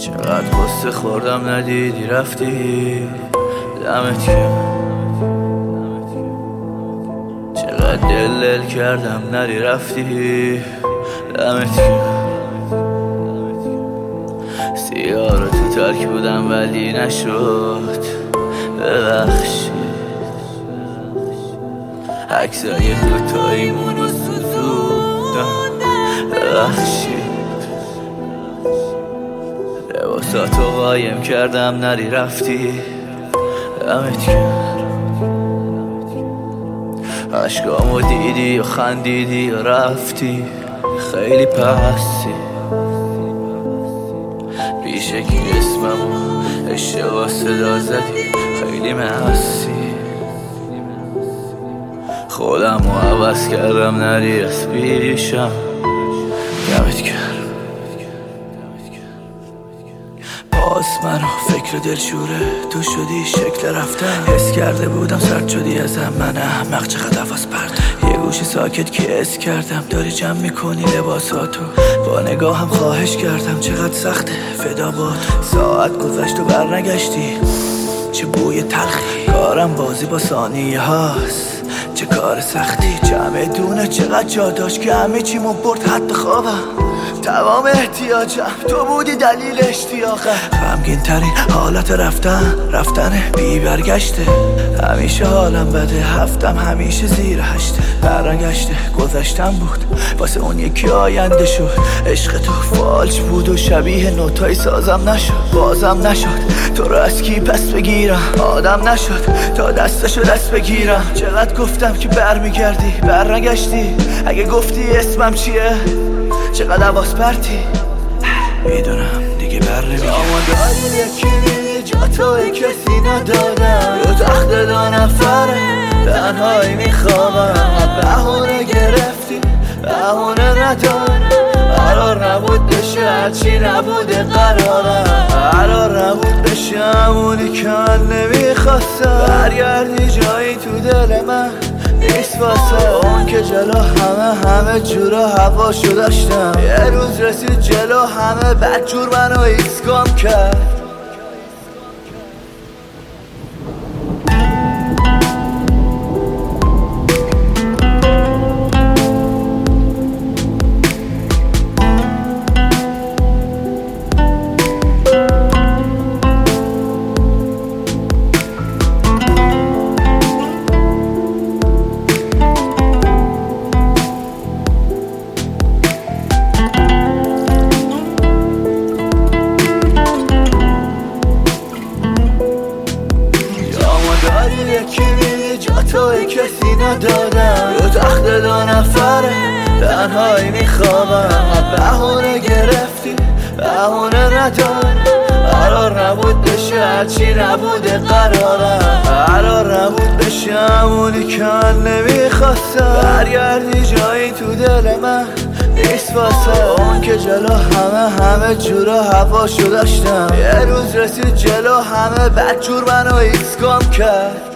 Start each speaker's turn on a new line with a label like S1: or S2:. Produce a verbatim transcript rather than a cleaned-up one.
S1: چقدر قصه خوردم ندیدی رفتی، دمت گرم. چقدر دل دل کردم نری رفتی، دمت گرم. سیاه رو تو ترک بودم ولی نشد، ببخشید. عکسای دوتاییمونو سوزوندم، ببخشید. لباساتو قایم کردم نری رفتی، دمت گرم. عشقامو دیدی و خندیدی و رفتی، خیلی پسی. پیشه کی اسممو اشتباه صدا زدی، خیلی مسی. خودمو عوض کردم نری از پیشم، دمت گرم. باز منو فکر دلشوره تو شدی، شکل رفتن حس کرده بودم سرد شدی ازم. من احمق چقدر حواس پرت، یه گوش ساکت که حس کردم داری جمع میکنی لباساتو. با نگاهم خواهش کردم چقدر سخته فدا باد. ساعت گذشت و برنگشتی، چه بوی تلخی. کارم بازی با ثانیه هاست، چه کار سختی. جمع دونه چقدر جا داشت که همه چیمو برد حد خوابم. تمام احتیاجم تو بودی دلیل اشتیاقم. غمگین ترین حالت رفتن رفتن بی برگشته. همیشه حالم بده، هفتم همیشه زیر هشته. برگشته گذشتم بود واسه اون یکی آینده شد. عشق تو فالج بود و شبیه نوتای سازم نشد. بازم نشد تو رو از کی پس بگیرم، آدم نشد تا دستشو دست بگیرم. چقدر گفتم که برمیگردی برنگشتی. اگه گفتی اسمم چیه چقدر حواس پرتی، میدونم دیگه بر نمیگردی. اما داری یکی میدی جا تو کسی ندادم. رو تخت دو نفره تنهایی میخوابم. بهونه گرفتی بهونه ندارم. قرار نبود بشه هرچی نبوده قرارم. قرار نبود بشه همونی که من نمیخواستم. برگردی جایی تو دل من نیست واسه اون که جلو همه همه جورا هواشو داشتم. یه روز رسید جلو همه بدجور منو ایسکام کرد. یکی میدی جا توی کسی ندادم. رو تخت دو نفره تنهایی میخوابم. بهونه گرفتی بهونه ندارم. قرار نبود بشه هرچی نبوده قرارم. قرار نبود بشه همونی که من نمیخواستم. برگردی جایی تو دل من نیست واسه اون که جلو همه همه جورا هواشو داشتم. یه روز رسید جلو همه بدجور منو ایسکام کرد.